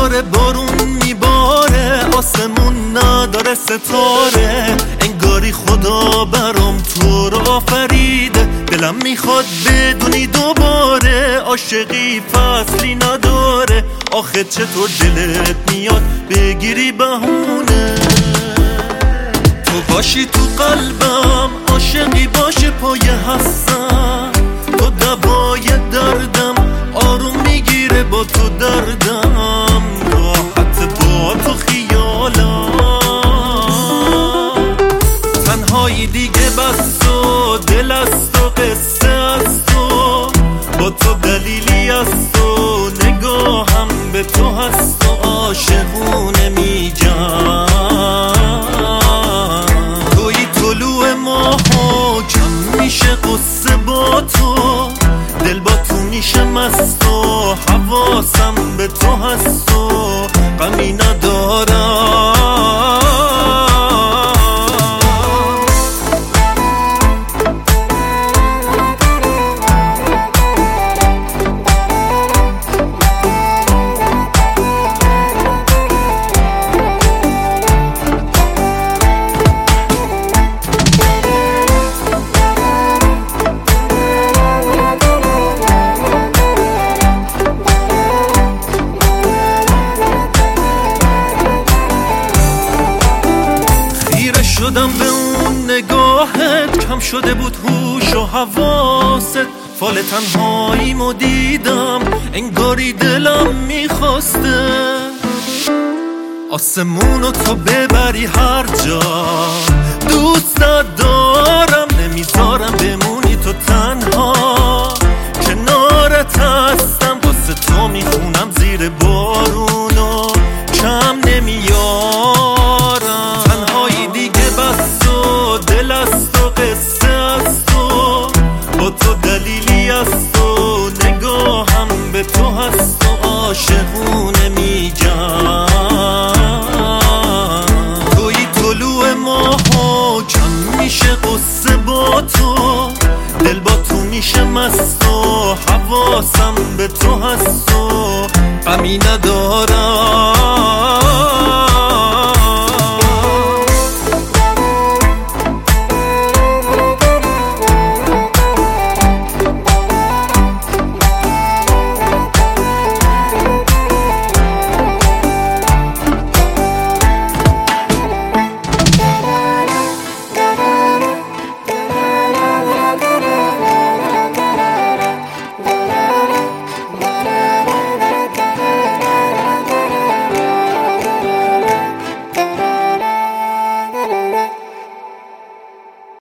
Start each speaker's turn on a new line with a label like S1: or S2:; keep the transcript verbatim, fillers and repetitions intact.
S1: داره بارون میباره، آسمون نداره ستاره، انگاری خدا برام تو رو آفریده. دلم میخواد بدونی دوباره عاشقی فصلی نداره، آخه چطور دلت میاد بگیری بهونه. تو باشی تو قلبم، عاشقی باشه پای هستم، تو دوای دردم، آروم میگیره با تو دردم، راحت با تو خیالم. تنهایی دیگه بس و دل است و قصه است و با تو دلیلی است و نگاهم به تو هست و عاشقونه میگم. توی طلوع ماه و کم میشه قصه با تو، دل با تو میشه مست و حواسم به تو هست و غمی ندارم. شدم به اون نگاهت، کم شده بود هوش و حواست، فال تنهاییمو دیدم، انگاری دلم میخواسته آسمونو تو ببری هر جا. دوست ندارم نمیذارم بمونی تو تنها، کنارت هستم واسه تو میخونم زیر بارون.